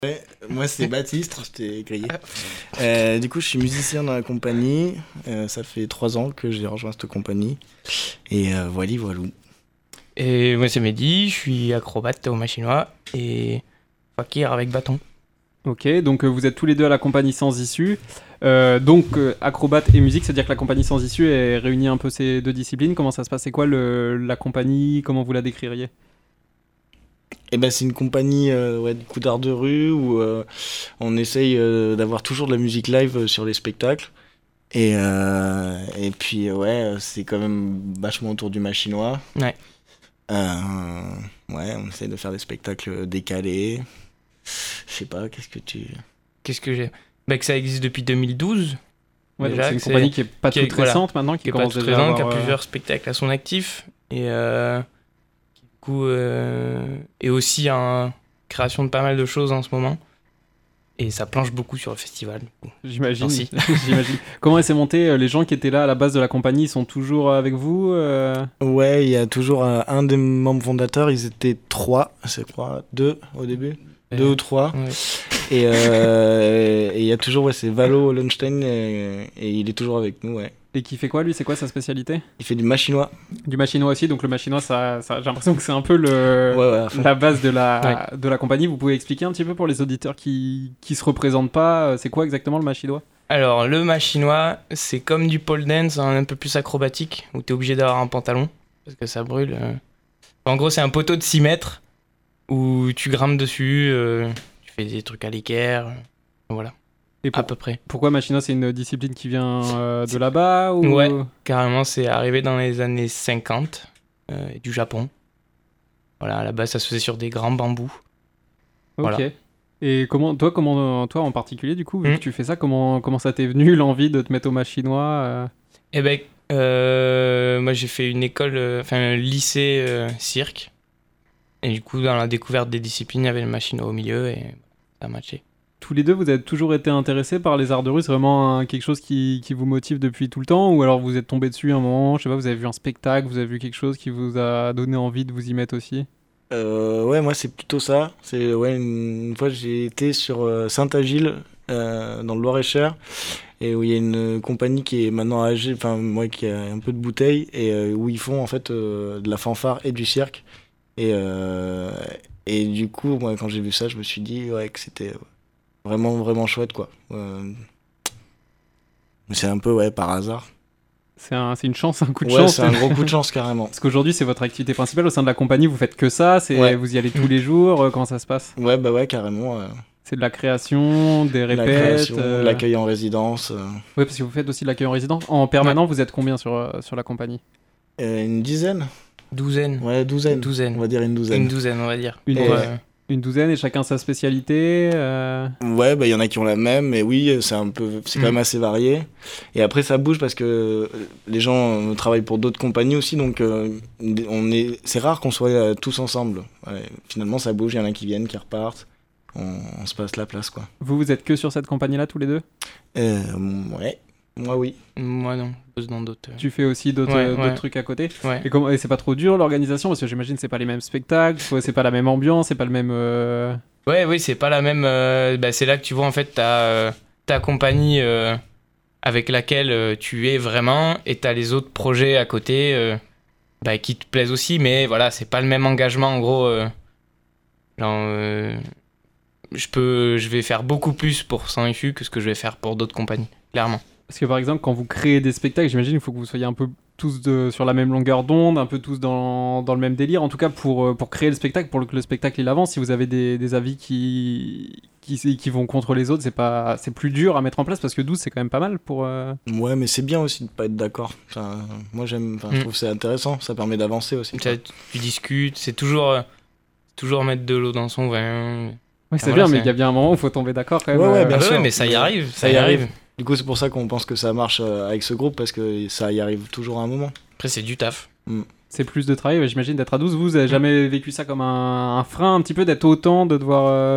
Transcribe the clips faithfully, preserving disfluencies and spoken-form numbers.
Ouais, moi c'est Baptiste, je t'ai grillé. Euh, du coup, je suis musicien dans la compagnie. Euh, ça fait trois ans que j'ai rejoint cette compagnie. Et euh, voilà, voilà. Et moi c'est Mehdi, je suis acrobate au machinois et fakir avec bâton. Ok, donc euh, vous êtes tous les deux à la compagnie Sans Issue. Euh, donc euh, acrobate et musique, c'est-à-dire que la compagnie Sans Issue est réunie un peu ces deux disciplines. Comment ça se passe? C'est quoi le, la compagnie? Comment vous la décririez? Et ben c'est une compagnie euh, ouais, du coup d'art de rue où euh, on essaye euh, d'avoir toujours de la musique live euh, sur les spectacles. Et, euh, et puis ouais, c'est quand même vachement autour du machinois. Ouais. Euh, ouais, on essaye de faire des spectacles décalés. Je sais pas, qu'est-ce que tu... Qu'est-ce que j'ai bah, que ça existe depuis deux mille douze. Ouais, donc Déjà, c'est une que compagnie qui est pas qui toute est- voilà, récente maintenant, qui, qui est pas commence toute déjà à présente, qui a avoir, euh, plusieurs spectacles à son actif et euh, qui du coup euh, est aussi en création de pas mal de choses en ce moment. Et ça planche beaucoup sur le festival. du coup. J'imagine. Merci. J'imagine. Comment elle s'est montée? euh, Les gens qui étaient là à la base de la compagnie sont toujours avec vous euh Ouais, il y a toujours euh, un des membres fondateurs, ils étaient trois, je crois, deux au début, deux Euh, ou trois. ouais. Et euh, et il y a toujours, ouais, c'est Valo Lunstein et, et il est toujours avec nous, ouais. Et qui fait quoi lui? C'est quoi sa spécialité? Il fait du machinois. Du machinois aussi. Donc le machinois, ça, ça- j'ai l'impression que c'est un peu le, Ouais, ouais, à fond. la base de la, de la compagnie. Vous pouvez expliquer un petit peu pour les auditeurs qui qui se représentent pas, euh, c'est quoi exactement le machinois? Alors, le machinois, c'est comme du pole dance, hein, un peu plus acrobatique, où t'es obligé d'avoir un pantalon, parce que ça brûle. euh. En gros, c'est un poteau de six mètres, où tu grimpes dessus, euh, tu fais des trucs à l'équerre, euh, voilà, Et à pour- peu près. pourquoi machinois? C'est une discipline qui vient euh, de là-bas ou... Ouais. Carrément, c'est arrivé dans les années cinquante, euh, du Japon. Voilà, à la base, ça se faisait sur des grands bambous. Ok. Voilà. Et comment, toi, comment, toi en particulier, du coup, vu Hmm. que tu fais ça, comment, comment ça t'est venu l'envie de te mettre au machinois euh Eh ben, euh, moi j'ai fait une école, euh, enfin un lycée euh, cirque. Et du coup, dans la découverte des disciplines, il y avait le machinois au milieu et ça a matché. Tous les deux, vous avez toujours été intéressés par les arts de rue? C'est vraiment un- quelque chose qui, qui vous motive depuis tout le temps? Ou alors vous êtes tombé dessus un moment, je sais pas, vous avez vu un spectacle, vous avez vu quelque chose qui vous a donné envie de vous y mettre aussi? Euh, ouais, moi c'est plutôt ça. C'est ouais, une, une fois j'ai été sur euh, Saint-Agile euh, dans le Loir-et-Cher et où il y a une compagnie qui est maintenant âgée, enfin moi qui a un peu de bouteille et euh, où ils font en fait euh, de la fanfare et du cirque et euh, et du coup moi quand j'ai vu ça je me suis dit ouais que c'était vraiment vraiment chouette quoi. Euh, mais c'est un peu ouais par hasard. C'est un, c'est une chance, un coup de Ouais, chance. c'est un gros coup de chance carrément. Parce qu'aujourd'hui, c'est votre activité principale au sein de la compagnie, vous faites que ça, c'est, Ouais. vous y allez tous les jours, euh, comment ça se passe? Ouais bah ouais carrément. euh, C'est de la création, des la répètes création, euh, l'accueil en résidence. euh, Oui, parce que vous faites aussi de l'accueil en résidence. En permanent, vous êtes combien sur, euh, sur la compagnie? euh, une dizaine. Douzaine. Ouais, douzaine. Douzaine. On va dire une douzaine. Une douzaine, on va dire. Une Pour, douzaine. euh, Une douzaine et chacun sa spécialité euh, Ouais, bah il y en a qui ont la même, mais oui, c'est un peu, c'est quand Mm. même assez varié. Et après, ça bouge parce que les gens euh, travaillent pour d'autres compagnies aussi, donc euh, on est, c'est rare qu'on soit euh, tous ensemble. Ouais, finalement, ça bouge, il y en a qui viennent, qui repartent. On, on se passe la place, quoi. Vous, vous êtes que sur cette compagnie-là tous les deux? Euh, ouais, moi oui. Moi non, je bosse dans d'autres. euh, Tu fais aussi d'autres, Ouais, euh, d'autres ouais. trucs à côté? Ouais. Et, comment, et c'est pas trop dur l'organisation? Parce que j'imagine que c'est pas les mêmes spectacles, ouais, c'est pas la même ambiance, c'est pas le même... euh, Ouais, oui, c'est pas la même. euh, bah, c'est là que tu vois en fait ta, euh, ta compagnie euh, avec laquelle euh, tu es vraiment et t'as les autres projets à côté euh, bah, qui te plaisent aussi, mais voilà, c'est pas le même engagement en gros. euh, genre, euh, je peux, je vais faire beaucoup plus pour Sans Issue que ce que je vais faire pour d'autres compagnies, clairement. Parce que par exemple, quand vous créez des spectacles, j'imagine qu'il faut que vous soyez un peu tous de, sur la même longueur d'onde, un peu tous dans, dans le même délire. En tout cas, pour, euh, pour créer le spectacle, pour que le spectacle il avance, si vous avez des, des avis qui, qui, qui vont contre les autres, c'est, pas, c'est plus dur à mettre en place parce que douze, c'est quand même pas mal pour... euh, Ouais, mais c'est bien aussi de pas être d'accord. Enfin, moi, j'aime, enfin, je Mm. trouve que c'est intéressant, ça permet d'avancer aussi. Ça, tu, tu discutes, c'est toujours, euh, toujours mettre de l'eau dans son vin. Ouais, c'est voilà, bien, mais c'est- il y a bien un moment où il faut tomber d'accord quand même. Ouais, ouais, euh, bien Ah bah sûr. ouais, mais ça y Mais arrive, ça, ça y y arrive. Du coup, c'est pour ça qu'on pense que ça marche euh, avec ce groupe, parce que ça y arrive toujours à un moment. Après, c'est du taf. C'est plus de travail, ouais, j'imagine, d'être à douze. Vous, vous avez jamais vécu ça comme un, un frein un petit peu, d'être autant, de devoir... euh,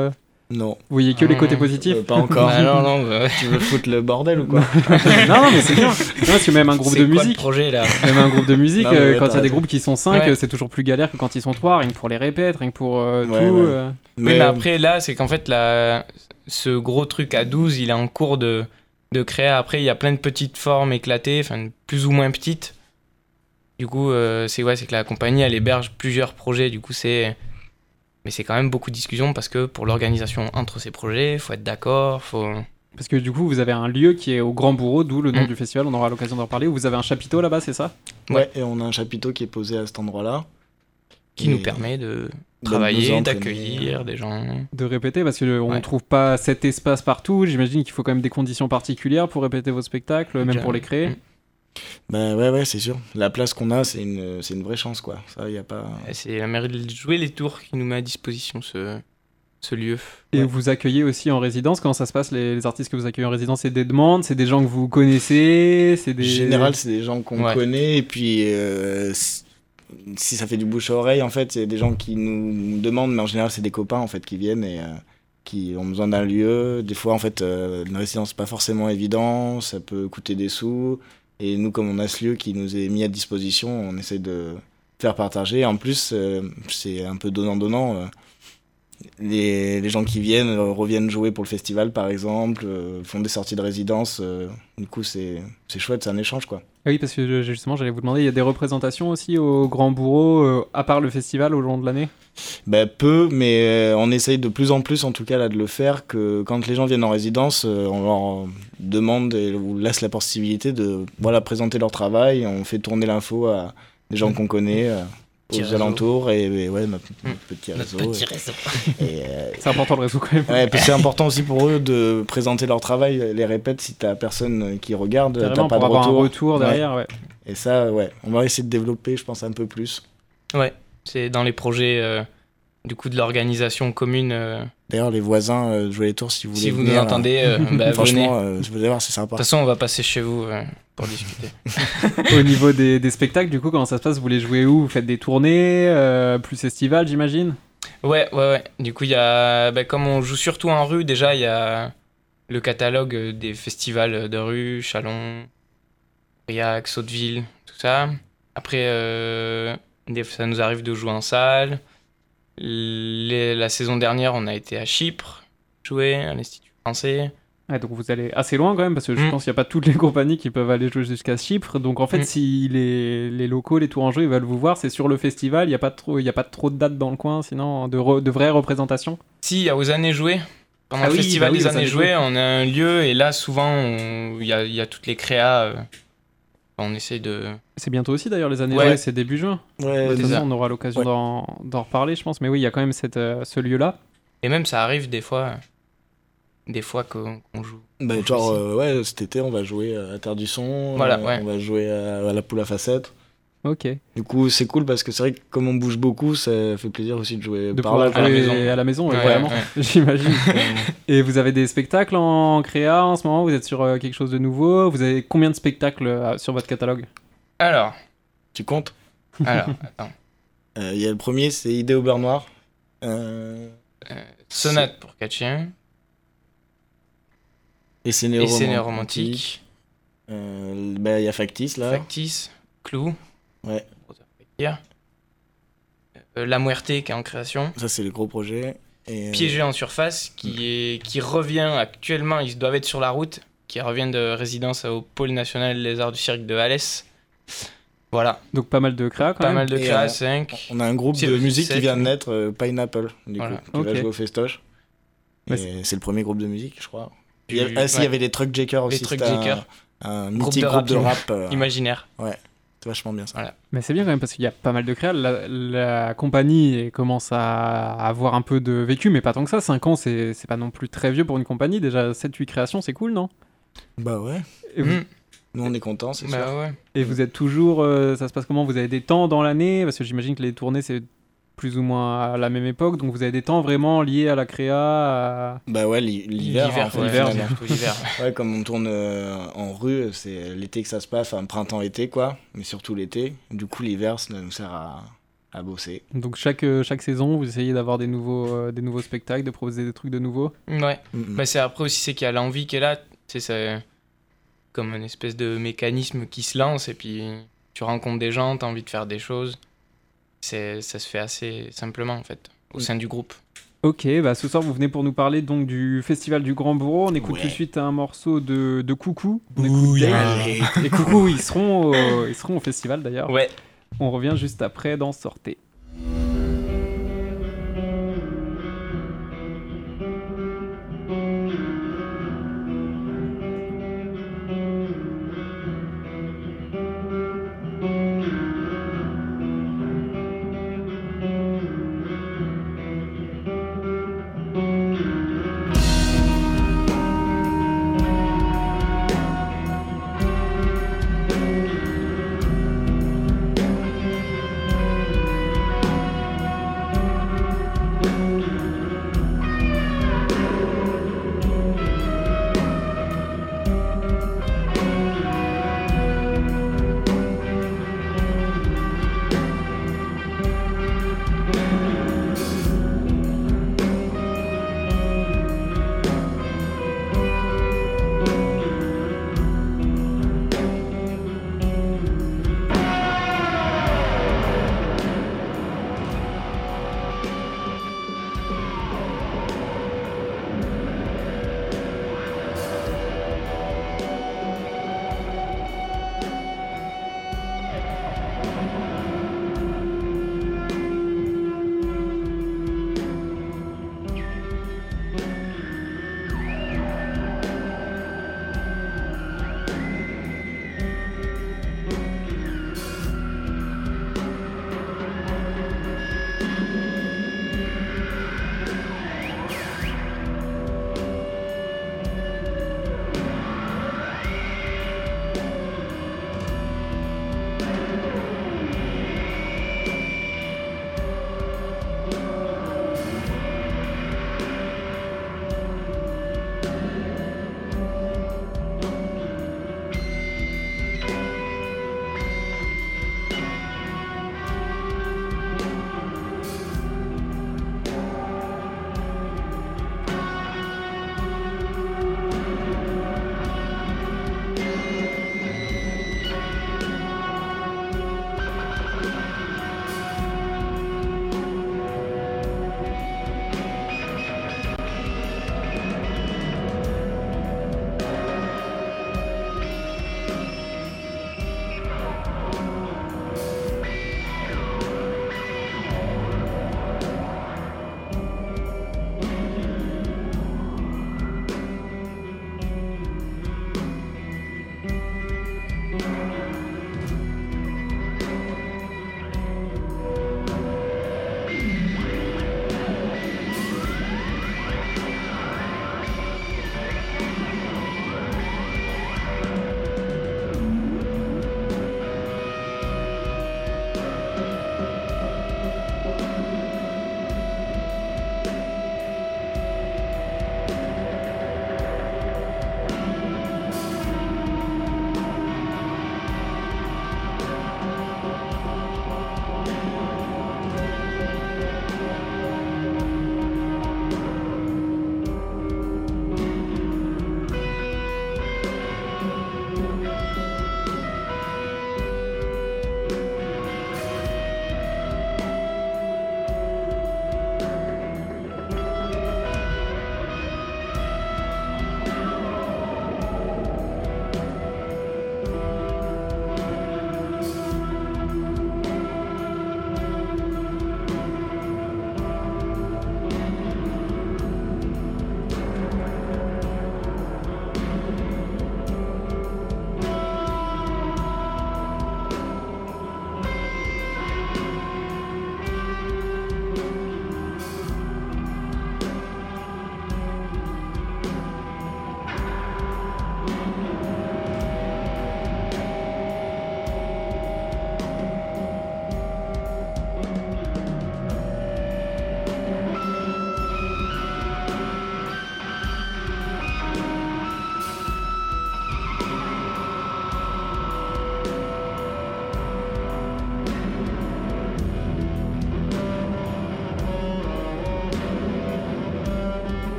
Non. Vous voyez que Ah, les côtés non. positifs Euh, pas encore. Ah non, non, bah, Tu veux foutre le bordel ou quoi? Non, non, mais c'est bien. Non, parce que même un groupe c'est de quoi le musique, projet là? même un groupe de musique, Non, mais euh, ouais, quand il y t'as a des raison. groupes qui sont cinq, Ouais. euh, c'est toujours plus galère que quand ils sont trois, rien que pour les répètes, rien que pour euh, Ouais, tout. ouais. euh. Oui, mais après, là, c'est qu'en fait, la... ce gros truc à douze, il est en cours de, de créa. Après, il y a plein de petites formes éclatées, enfin, plus ou moins petites. Du coup, euh, c'est ouais, c'est que la compagnie, elle héberge plusieurs projets. Du coup, c'est... Mais c'est quand même beaucoup de discussions parce que pour l'organisation entre ces projets, il faut être d'accord, faut... Parce que du coup, vous avez un lieu qui est au Grand Bourreau, d'où le nom Mm. du festival, on aura l'occasion d'en reparler, où vous avez un chapiteau là-bas, c'est ça? Ouais, et on a un chapiteau qui est posé à cet endroit-là. qui Et- nous permet de de nous travailler, entraîner. d'accueillir des gens. De répéter, parce qu'on ne Ouais. trouve pas cet espace partout. J'imagine qu'il faut quand même des conditions particulières pour répéter vos spectacles, même Déjà, pour les créer. mm. Bah ouais, ouais, c'est sûr. La place qu'on a, c'est une, c'est une vraie chance, quoi. Ça, y a pas... Et c'est la mairie de Jouer les Tours qui nous met à disposition ce, ce lieu. Et Ouais. vous accueillez aussi en résidence. Comment ça se passe, les, les artistes que vous accueillez en résidence? C'est des demandes, c'est des gens que vous connaissez, c'est des... En général, c'est des gens qu'on Ouais. connaît, et puis euh, si, si ça fait du bouche à oreille, en fait, c'est des gens qui nous demandent, mais en général, c'est des copains, en fait, qui viennent et euh, qui ont besoin d'un lieu. Des fois, en fait, euh, une résidence, c'est pas forcément évident, ça peut coûter des sous, et nous, comme on a ce lieu qui nous est mis à disposition, on essaie de faire partager. En plus, euh, c'est un peu donnant-donnant. euh, Les, les gens qui viennent euh, reviennent jouer pour le festival, par exemple, euh, font des sorties de résidence. euh, du coup, c'est c'est chouette, c'est un échange, quoi. Ah oui, parce que je- justement, j'allais vous demander, il y a des représentations aussi au Grand Bourreau, euh, à part le festival au long de l'année? Ben, peu, mais euh, on essaye de plus en plus, en tout cas, là, de le faire, que quand les gens viennent en résidence, euh, on leur demande et ou laisse la possibilité de voilà, présenter leur travail. On fait tourner l'info à des gens qu'on connaît, euh, Petit aux réseau. alentours, et, et ouais, notre, notre Mm. petit Notre réseau. petit réseau. et, et, euh, C'est important le réseau quand même. ouais, puis c'est important aussi pour eux de présenter leur travail, les répètes, si t'as personne qui regarde, t'as Carrément, pas pour de avoir retour. un retour Ouais. derrière, ouais. Et ça, ouais, on va essayer de développer, je pense, un peu plus. Ouais, c'est dans les projets euh, du coup de l'organisation commune. euh, D'ailleurs, les voisins euh, de Jouer les Tours, si vous voulez si vous venir, nous entendez, euh, bah, euh, venez. franchement, euh, vous allez voir, c'est sympa. De toute façon, on va passer chez vous euh, pour discuter. Au niveau des, des spectacles, du coup, comment ça se passe? Vous les jouez où? Vous faites des tournées, euh, plus festival, j'imagine? Ouais, ouais, ouais. Du coup, il y a, bah, comme on joue surtout en rue, déjà, il y a le catalogue euh, des festivals de rue, Chalon, Aurillac, Sotteville, tout ça. Après, euh, des- ça nous arrive de jouer en salle. Les- la saison dernière, on a été à Chypre, jouer à l'Institut français. Ouais, donc vous allez assez loin quand même, parce que je Mm. pense qu'il n'y a pas toutes les compagnies qui peuvent aller jouer jusqu'à Chypre. Donc en fait, Mm. si les, les locaux, les Tourangeux, ils veulent vous voir, c'est sur le festival, il n'y a, pas trop- il y a pas trop de dates dans le coin, sinon de, re- de vraies représentations. Si, il y a aux années jouées. Pendant Ah le oui, festival bah oui, des aux années années jouées, jouées. on a un lieu et là, souvent, on- il y a, il y a toutes les créas. euh, on essaie de. C'est bientôt aussi d'ailleurs les années Ouais. jouées, c'est début juin. Ouais, De toute c'est façon, ça. on aura l'occasion Ouais. d'en, d'en reparler, je pense. Mais oui, il y a quand même cette, euh, ce lieu-là. Et même, ça arrive des fois. Des fois qu'on qu'on joue. bah, on joue genre, ici. euh, ouais, cet été, on va jouer à Terre du Son, Voilà, euh, ouais. on va jouer à, à la Poule à facettes. Ok. Du coup, c'est cool parce que c'est vrai que comme on bouge beaucoup, ça fait plaisir aussi de jouer De par pouvoir là. à la jouer maison. à la maison, ouais, Ouais, vraiment, ouais. j'imagine. quoi. Et vous avez des spectacles en créa en ce moment? Vous êtes sur euh, quelque chose de nouveau? Vous avez combien de spectacles euh, sur votre catalogue? Alors, Tu comptes? alors, attends. Euh, Il y a le premier, c'est Idée au beurre noir. Euh, Euh, sonate pour quatre chiens. et c'est Essai néo-romantique. romantique. Euh, bah, il y a Factice là. Factice. Clou. Ouais. Euh, La Muerte qui est en création. Ça, c'est le gros projet. Et, euh, Piégé en surface qui, est, qui revient actuellement, ils doivent être sur la route, qui revient de résidence au pôle national des arts du cirque de Alès. Voilà, Donc pas mal de créa quand pas même. mal de Et, créa, euh, cinq. On a un groupe C'est de le musique sept, qui vient de ouais. naître, euh, Pineapple, du Voilà. coup, qui Ok. va jouer au festoche. Ouais, Et c'est le premier groupe de musique, je crois. Du- Il y a- ah si, il y ouais. avait les Truck Jakers Les aussi. Truck c'était un- Jakers. Un, Groupe mythique de groupe de rap, rap. euh, Imaginaire. c'est vachement bien ça. Voilà. Mais c'est bien quand même parce qu'il y a pas mal de créa. La, la compagnie commence à avoir un peu de vécu, mais pas tant que ça. cinq ans, c'est c'est pas non plus très vieux pour une compagnie. Déjà sept huit créations, c'est cool, non? Bah ouais. Et vous, Mm. Nous, on est contents, c'est sûr. Bah ouais. et vous êtes toujours... euh, ça se passe comment? Vous avez des temps dans l'année? Parce que j'imagine que les tournées, c'est plus ou moins à la même époque. Donc vous avez des temps vraiment liés à la créa à- Bah ouais, l'hi- l'hiver. L'hiver, en fait, ouais, l'hiver, finalement. surtout l'hiver. Ouais, comme on tourne euh, en rue, c'est l'été que ça se passe, enfin printemps-été quoi, mais surtout l'été. Du coup, l'hiver, ça nous sert à, à bosser. Donc chaque, euh, chaque saison, vous essayez d'avoir des nouveaux, euh, des nouveaux spectacles, de proposer des trucs de nouveaux. Ouais. Mm-mm. Bah, c'est après aussi, c'est qu'il y a l'envie qui est là. C'est ça, comme une espèce de mécanisme qui se lance et puis tu rencontres des gens, t'as envie de faire des choses. C'est, ça se fait assez simplement en fait, au sein du groupe. Ok, bah ce soir vous venez pour nous parler donc du Festival du Grand Bourreau. On écoute Ouais. tout de suite un morceau de, de Coucou. On Ouh, écoute Dave. allez. Et Coucou, ils seront, au, ils seront au festival d'ailleurs. Ouais. On revient juste après dans Sortez.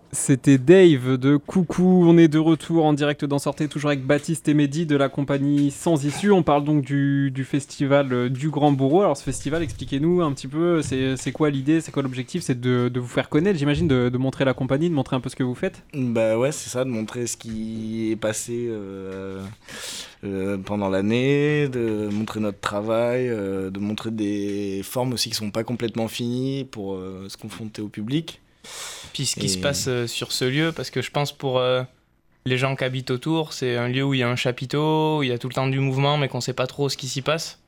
C'était Dave de Coucou, on est de retour en direct d'en sortir, toujours avec Baptiste et Mehdi de la compagnie Sans Issue. On parle donc du, du festival euh, du Grand Bourreau. Alors ce festival, expliquez-nous un petit peu, c'est, c'est quoi l'idée, c'est quoi l'objectif? C'est de, de vous faire connaître, j'imagine, de, de montrer la compagnie, de montrer un peu ce que vous faites? Bah ouais, c'est ça, de montrer ce qui est passé euh, euh, pendant l'année, de montrer notre travail, euh, de montrer des formes aussi qui sont pas complètement finies pour euh, se confronter au public. Puis ce qui Et... se passe euh, sur ce lieu, parce que je pense pour euh, les gens qui habitent autour, c'est un lieu où il y a un chapiteau, où il y a tout le temps du mouvement, mais qu'on sait pas trop ce qui s'y passe.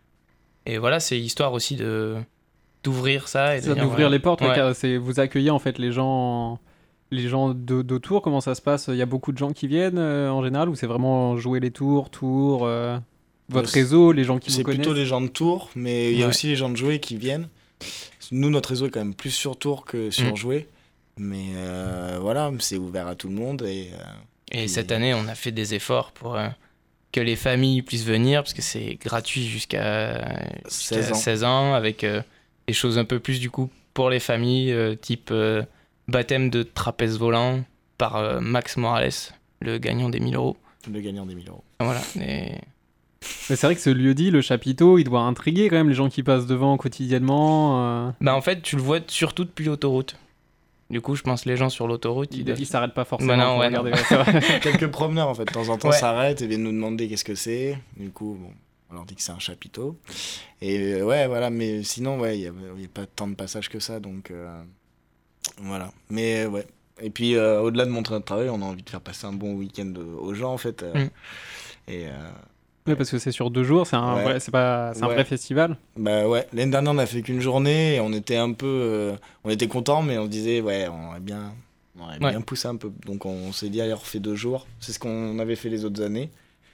Et voilà, c'est histoire aussi de d'ouvrir ça. Et C'est de ça, dire, d'ouvrir ouais. les portes, ouais, Ouais. car c'est vous accueillez en fait les gens, les gens de- d'autour. Comment ça se passe? Il y a beaucoup de gens qui viennent euh, en général, ou c'est vraiment jouer les tours, tours, euh, votre Ouais, réseau, les gens qui vous C'est connaissent? plutôt les gens de Tours, mais il y a Ouais. aussi les gens de Jouer qui viennent. Nous, notre réseau est quand même plus sur Tours que sur Mm. Jouer. Mais euh, voilà, c'est ouvert à tout le monde. Et, euh, Et Et- cette année, on a fait des efforts pour euh, que les familles puissent venir, parce que c'est gratuit jusqu'à, jusqu'à seize ans. seize ans, avec euh, des choses un peu plus du coup pour les familles, euh, type euh, baptême de trapèze volant par euh, Max Morales, le gagnant des mille euros. Le gagnant des mille euros. Voilà. Et... Mais c'est vrai que ce lieu-dit, le chapiteau, il doit intriguer quand même les gens qui passent devant quotidiennement. euh, Bah, en fait, tu le vois surtout depuis l'autoroute. Du coup, je pense les gens sur l'autoroute, ils Ils, doivent- ils s'arrêtent pas forcément Bah non, pour ouais, regarder. non. Ouais, c'est vrai. Quelques promeneurs, en fait, de temps en temps, Ouais. s'arrêtent et viennent nous demander qu'est-ce que c'est. Du coup, bon, on leur dit que c'est un chapiteau. Et euh, ouais, voilà, mais sinon, ouais, il n'y a, y a pas tant de passages que ça. Donc, euh, voilà. Mais ouais. Et puis, euh, au-delà de montrer notre travail, on a envie de faire passer un bon week-end euh, aux gens, en fait. euh, Mm. Et. euh, Ouais, parce que c'est sur deux jours, c'est un, Ouais. vrai, c'est pas, c'est un Ouais. vrai festival. Bah ouais, l'année dernière on a fait qu'une journée et on était un peu, euh, on était contents mais on se disait ouais on aurait bien, on aurait Ouais. bien poussé un peu. Donc on s'est dit allez on refait deux jours, c'est ce qu'on avait fait les autres années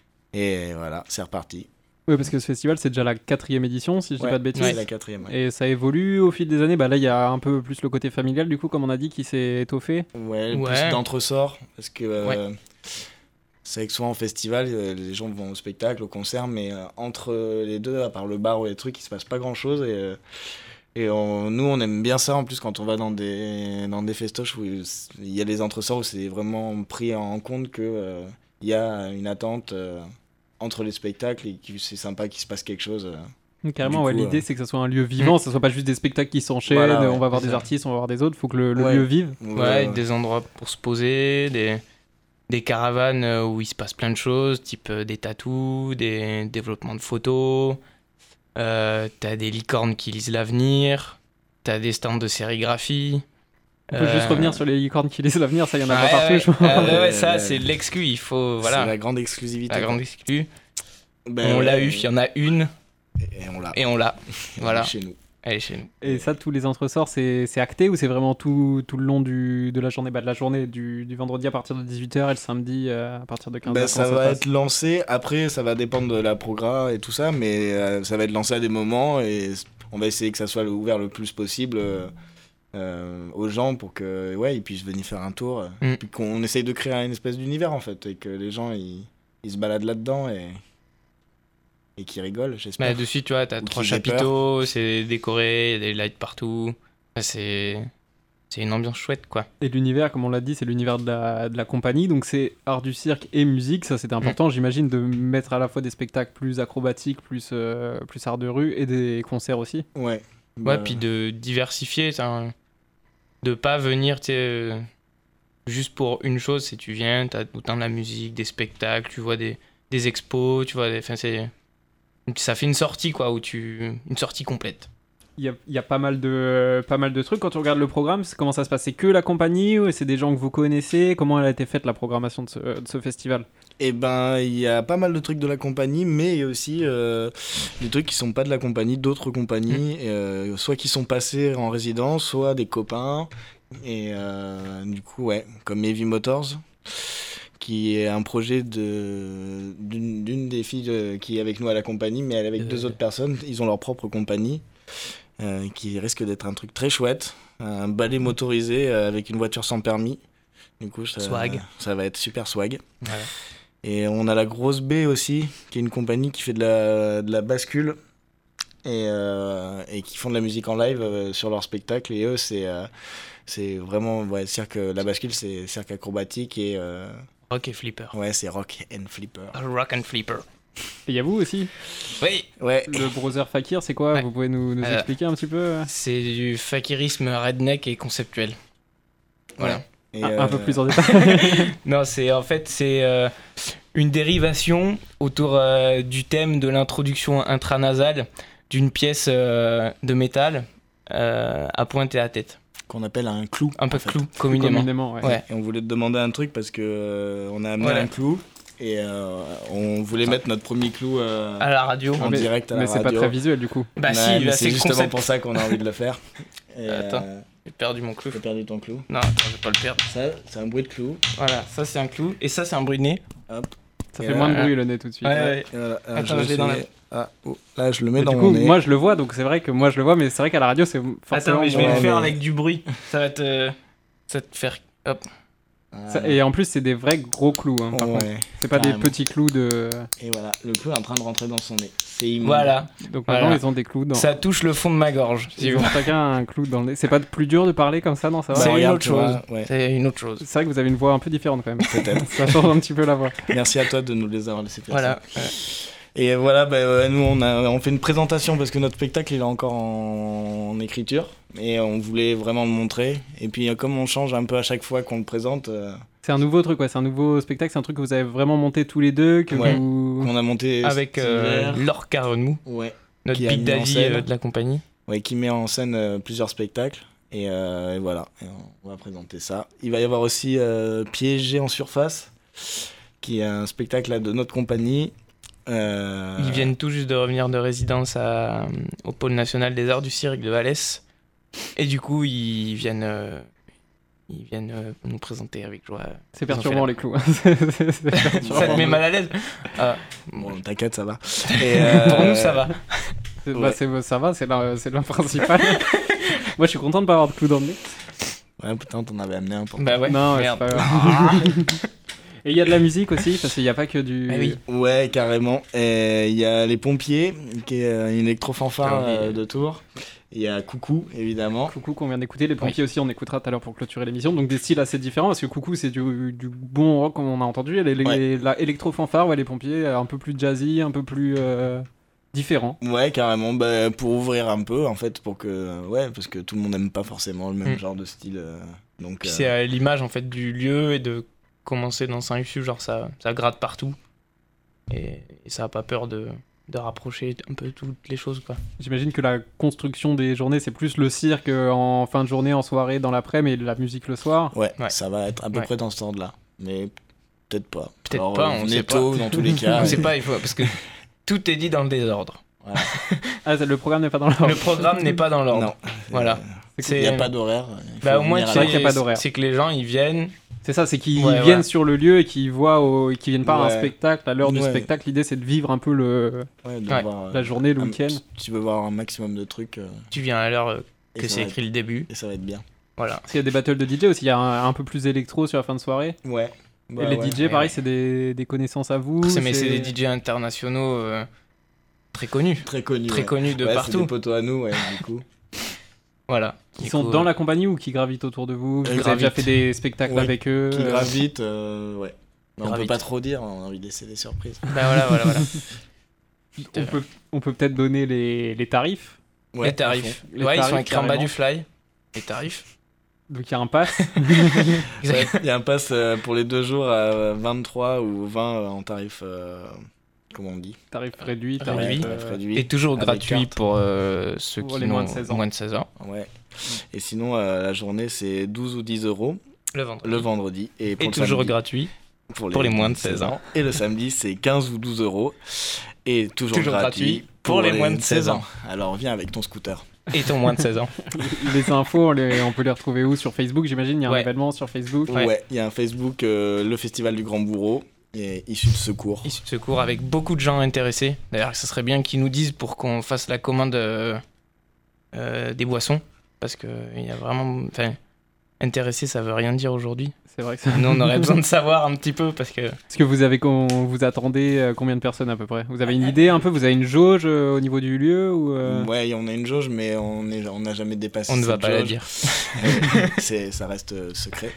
et voilà c'est reparti. Oui, parce que ce festival, c'est déjà la quatrième édition, si je dis Ouais, pas de bêtises. c'est la quatrième. Ouais, Et ça évolue au fil des années. Bah là, il y a un peu plus le côté familial, du coup, comme on a dit, qui s'est étoffé. ouais, Ouais. plus d'entresort parce que euh, Ouais. c'est vrai que souvent en festival euh, les gens vont au spectacle, au concert mais euh, entre les deux, à part le bar ou les trucs, il se passe pas grand chose et euh, Et on- nous, on aime bien ça en plus quand on va dans des, dans des festoches où il y a les entresorts où c'est vraiment pris en compte qu'il euh, y a une attente euh, entre les spectacles et que c'est sympa qu'il se passe quelque chose. euh. Donc, carrément, Du ouais, coup, l'idée, euh, c'est que ça soit un lieu vivant, ça soit pas juste des spectacles qui s'enchaînent, Voilà, ouais, on va voir c'est des ça. artistes, on va voir des autres, faut que le, le Ouais. lieu vive. Ouais, des endroits pour se poser, des, des caravanes euh, où il se passe plein de choses, type euh, des tatous, des développements de photos, euh, t'as des licornes qui lisent l'avenir, t'as des stands de sérigraphie. On peut euh, juste revenir sur les licornes qui laissent l'avenir, ça, il y en a ouais, pas partout, ouais, je crois. euh, ouais, ouais, Ouais, ça ouais. c'est l'exclu, il faut, C'est voilà, la grande exclusivité. la quoi. grande exclu. Ben On l'a ouais, eu, il y en a une, Et on l'a. et on l'a, Elle est voilà. Chez nous. Elle est chez nous. Et ça, tous les entresorts, c'est c'est acté ou c'est vraiment tout, tout le long du, de la journée, bah, de la journée du, du vendredi à partir de dix-huit heures et le samedi euh, à partir de quinze heures? Ben, ça va se être lancé. Après, ça va dépendre de la programme et tout ça, mais euh, ça va être lancé à des moments et on va essayer que ça soit ouvert le plus possible euh, euh, aux gens pour que ouais ils puissent venir faire un tour. euh, Mm. Puis qu'on essaye de créer une espèce d'univers en fait et que les gens ils, ils se baladent là-dedans et et qu'ils rigolent, Bah, j'espère. dessus, tu vois, t'as Ou trois qu'ils aient chapiteaux, c'est décoré, il y a des lights partout. Enfin, c'est c'est une ambiance chouette, quoi. Et l'univers, comme on l'a dit, c'est l'univers de la, de la compagnie, donc c'est art du cirque et musique, ça c'était important, j'imagine, de mettre à la fois des spectacles plus acrobatiques, plus, euh, plus art de rue et des concerts aussi. Ouais. Ouais, Bah, puis de diversifier, t'sais, de pas venir, tu sais, euh, juste pour une chose, c'est tu viens, t'as tout le temps de la musique, des spectacles, tu vois des, des expos, tu vois, des, enfin, c'est... Ça fait une sortie, quoi, où tu... Une sortie complète. Il y a, il y a pas, mal de, pas mal de trucs. Quand tu regardes le programme, c'est- comment ça se passe? C'est que la compagnie ou c'est des gens que vous connaissez? Comment elle a été faite, la programmation de ce, de ce festival? Eh ben, il y a pas mal de trucs de la compagnie, mais il y a aussi euh, des trucs qui sont pas de la compagnie, d'autres compagnies, et, euh, soit qui sont passés en résidence, soit des copains. Et euh, du coup, ouais, comme Heavy Motors, qui est un projet de d'une d'une des filles euh, qui est avec nous à la compagnie, mais elle est avec Euh. deux autres personnes. Ils ont leur propre compagnie, euh, qui risque d'être un truc très chouette, un balai motorisé euh, avec une voiture sans permis. Du coup, ça, Swag. ça va être super swag. Voilà. Et on a la Grosse B aussi, qui est une compagnie qui fait de la, de la bascule et, euh, et qui font de la musique en live euh, sur leur spectacle. Et eux, c'est euh, C'est vraiment, ouais, cirque, la bascule, c'est cirque acrobatique et. Euh... Rock et flipper. Ouais, c'est rock and flipper. Rock and flipper. Et il y a vous aussi. Oui. Ouais. Le browser Fakir, c'est quoi? Ouais. Vous pouvez nous, nous euh, expliquer un petit peu? C'est du fakirisme redneck et conceptuel. Voilà. Ouais. Et un, euh... un peu plus en détail. Non, c'est en fait c'est euh, une dérivation autour euh, du thème de l'introduction intranasale d'une pièce euh, de métal euh, à pointe et à tête. Qu'on appelle un clou. Un peu clou, communément. communément ouais. Ouais. Et on voulait te demander un truc parce que euh, on a amené voilà. un clou et euh, on voulait mettre notre premier clou euh, à la radio en mais, direct à la mais radio. Mais c'est pas très visuel du coup. Bah ouais, si, bah, c'est, c'est justement concept. pour ça qu'on a envie de le faire. Et attends, euh, j'ai perdu mon clou. J'ai perdu ton clou. Non, attends, je vais pas le perdre. Ça, c'est un bruit de clou. Voilà, ça c'est un clou et ça c'est un bruit de nez. Hop. Ça et fait euh, moins de bruit le nez tout de suite. Ouais, ouais. Voilà. Alors, attends, je, je l'ai dans la... Ah, oh, là je le mets mais dans du mon coup, nez. moi je le vois, donc c'est vrai que moi je le vois, mais c'est vrai qu'à la radio c'est forcément... Attends, mais je vais ouais, le faire mais... avec du bruit. Ça va te... Ça va te faire... Hop. Ah. Ça, et en plus c'est des vrais gros clous, hein, par ouais, contre. C'est pas carrément. Des petits clous de... Et voilà, le clou est en train de rentrer dans son nez. C'est immonde. Voilà. Donc maintenant voilà. Ils ont des clous dans... Ça touche le fond de ma gorge. Ils ont chacun un clou dans le nez. C'est pas plus dur de parler comme ça, non, ça va? C'est bah, une regarde, autre chose. Vois, ouais. C'est une autre chose. C'est vrai que vous avez une voix un peu différente quand même. Peut-être. Ça change un petit peu la voix. Merci à toi de nous les avoir laissés faire. Voilà. Ça. Et voilà, bah, euh, nous on, a, on fait une présentation parce que notre spectacle il est encore en, en écriture et on voulait vraiment le montrer. Et puis comme on change un peu à chaque fois qu'on le présente. Euh... C'est un nouveau truc, ouais. C'est un nouveau spectacle, c'est un truc que vous avez vraiment monté tous les deux, que ouais. vous... qu'on a monté avec euh, Laure Caronou, ouais. notre Big Daddy euh, de la compagnie. Ouais, qui met en scène euh, plusieurs spectacles. Et, euh, et voilà, et on va présenter ça. Il va y avoir aussi euh, Piégé en surface, qui est un spectacle là, de notre compagnie. Euh... Ils viennent tout juste de revenir de résidence à, au Pôle National des Arts du Cirque de Valès. Et du coup, ils viennent, euh, ils viennent euh, nous présenter avec joie. C'est perturbant les clous. c'est, c'est perturbant. Ça te met mal à l'aise ah. Bon, t'inquiète, ça va. Et euh... Pour nous, ça va. C'est, bah, c'est, ça va, c'est le c'est principal. Moi, je suis content de pas avoir de clous dans le nez. Ouais, putain, t'en avais amené un pour Bah ouais, non, merde. C'est pas grave. Et il y a de la musique aussi, parce qu'il n'y a pas que du... Ah oui. Ouais, carrément. Il y a Les Pompiers, qui est une électro-fanfare oui. euh, de Tours. Il y a Coucou, évidemment. Coucou qu'on vient d'écouter. Les Pompiers oui. aussi, on écoutera tout à l'heure pour clôturer l'émission. Donc des styles assez différents, parce que Coucou, c'est du, du bon rock, comme on a entendu. Les, les, ouais. La électro-fanfare, ouais, Les Pompiers, un peu plus jazzy, un peu plus... Euh... différent. Ouais, carrément, bah, pour ouvrir un peu, en fait, pour que... Ouais, parce que tout le monde n'aime pas forcément le même mm. genre de style. Euh, donc, Puis euh... c'est à l'image, en fait, du lieu et de commencer dans Saint-Lucius, genre ça, ça gratte partout. Et, et ça n'a pas peur de, de rapprocher un peu toutes les choses, quoi. J'imagine que la construction des journées, c'est plus le cirque en fin de journée, en soirée, dans l'après, mais la musique le soir. Ouais, ouais. Ça va être à peu ouais. près dans ce ordre-là. Mais peut-être pas. Peut-être Alors, pas, on sait tôt, pas. Dans tous les cas. On sait pas, il faut... Parce que... Tout est dit dans le désordre. Voilà. Ah, le programme n'est pas dans l'ordre. Le programme n'est pas dans l'ordre. Non. Voilà. Il n'y a pas d'horaire. Bah, au moins, c'est, qu'il y a pas d'horaire. C'est que les gens, ils viennent. C'est ça, c'est qu'ils ouais, viennent voilà. sur le lieu et qu'ils voient, au... qu'ils viennent pas ouais. à un spectacle. À l'heure ouais. du spectacle, l'idée, c'est de vivre un peu le... ouais, de ouais. voir, la journée, le un... week-end. Tu veux voir un maximum de trucs. Euh... Tu viens à l'heure euh, que c'est écrit être... le début. Et ça va être bien. Voilà. Parce qu'il y a des battles de D J aussi. Il y a un, un peu plus électro sur la fin de soirée. Ouais. Bah, et les ouais. D J, ouais, pareil, ouais. c'est des, des connaissances à vous. C'est, mais c'est des D J internationaux euh, très connus. Très connus. Très ouais. connus de ouais, partout. C'est des potos à nous, ouais, du coup. Voilà. Qui du sont coup, dans euh... la compagnie ou qui gravitent autour de vous. Vous gravitent. avez déjà fait des spectacles ouais. avec eux. Qui gravitent, euh, ouais. Mais on Gravite. peut pas trop dire, on a envie de laisser des surprises. Bah voilà, voilà, voilà. on, peut, on peut peut-être donner les, les tarifs. Ouais, les tarifs. Les ouais, tarifs, ils sont écrits en bas du fly. Les tarifs. Donc il y a un pass. Il y a un pass euh, pour les deux jours à vingt-trois ou vingt euh, en tarif. Euh, comment on dit Tarif réduit. Tarif réduit. Euh, réduit. Et toujours gratuit pour euh, ceux pour qui les ont moins de seize ans. moins de seize ans. Ouais. Et sinon, euh, la journée, c'est douze ou dix euros. Le vendredi. Le vendredi. Et, pour et le toujours samedi, gratuit pour les, pour les moins de seize ans. Et le samedi, c'est quinze ou douze euros. Et toujours, toujours gratuit, gratuit pour, pour les, les moins de seize ans. Alors viens avec ton scooter. Et ton moins de seize ans. Les infos, on, les, on peut les retrouver où? Sur Facebook, j'imagine. Il y a un ouais. événement sur Facebook. Ouais, il ouais, y a un Facebook, euh, le Festival du Grand Bourreau, et Issu de Secours. Issu de Secours, avec beaucoup de gens intéressés. D'ailleurs, ça serait bien qu'ils nous disent pour qu'on fasse la commande euh, euh, des boissons. Parce qu'il y a vraiment... intéressé, ça veut rien dire aujourd'hui. C'est vrai que ça... Nous, on aurait besoin de savoir un petit peu parce que... Est-ce que vous avez, vous attendez euh, combien de personnes à peu près ? Vous avez une idée un peu ? Vous avez une jauge euh, au niveau du lieu ou euh... Ouais, on a une jauge, mais on n'a on jamais dépassé On ne va cette pas la jauge. dire. c'est, ça reste euh, secret.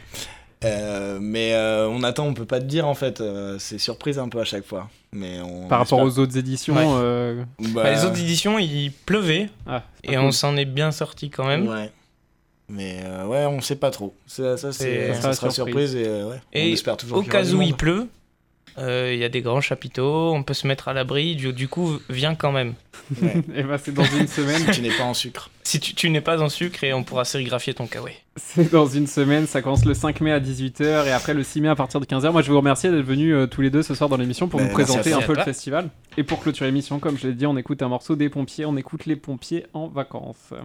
Euh, mais euh, on attend, on peut pas te dire en fait. Euh, c'est surprise un peu à chaque fois. Mais on Par rapport espère... aux autres éditions ouais. euh... bah... Bah, les autres éditions, il pleuvait ah, et cool. on s'en est bien sorti quand même. Ouais. Mais euh, ouais, on sait pas trop. Ça, ça, c'est, Et... ça, ça sera surprise. surprise et, euh, ouais, et on espère toujours au qu'il y aura cas du où il monde. pleut, il euh, y a des grands chapiteaux, on peut se mettre à l'abri, du, du coup, viens quand même. Ouais. Et bah c'est dans une semaine. Si tu n'es pas en sucre. Si tu, tu n'es pas en sucre et on pourra sérigraphier ton kawaii. C'est dans une semaine, ça commence le cinq mai à dix-huit heures et après le six mai à partir de quinze heures. Moi je vous remercie d'être venus euh, tous les deux ce soir dans l'émission pour Bah, nous merci présenter à un toi. peu le festival. Et pour clôturer l'émission, comme je l'ai dit, on écoute un morceau des pompiers, on écoute les pompiers en vacances.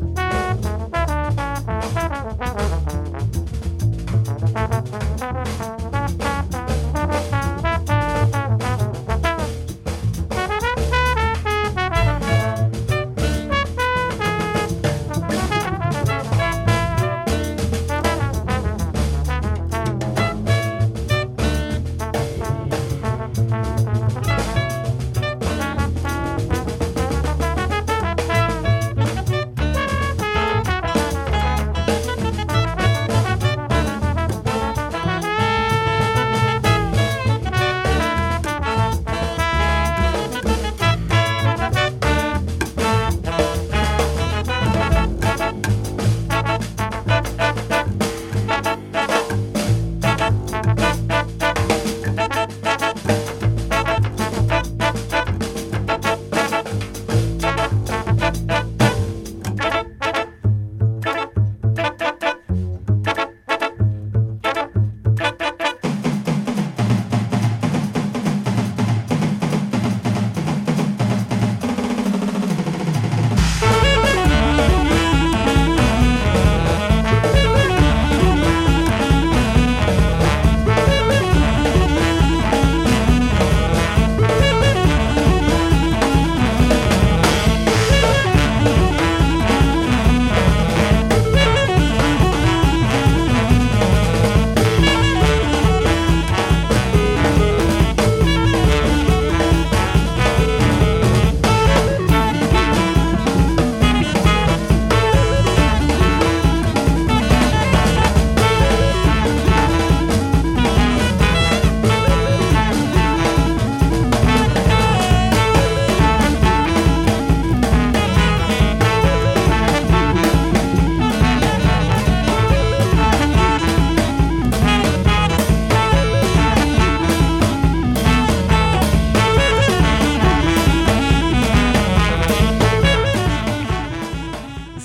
Bye.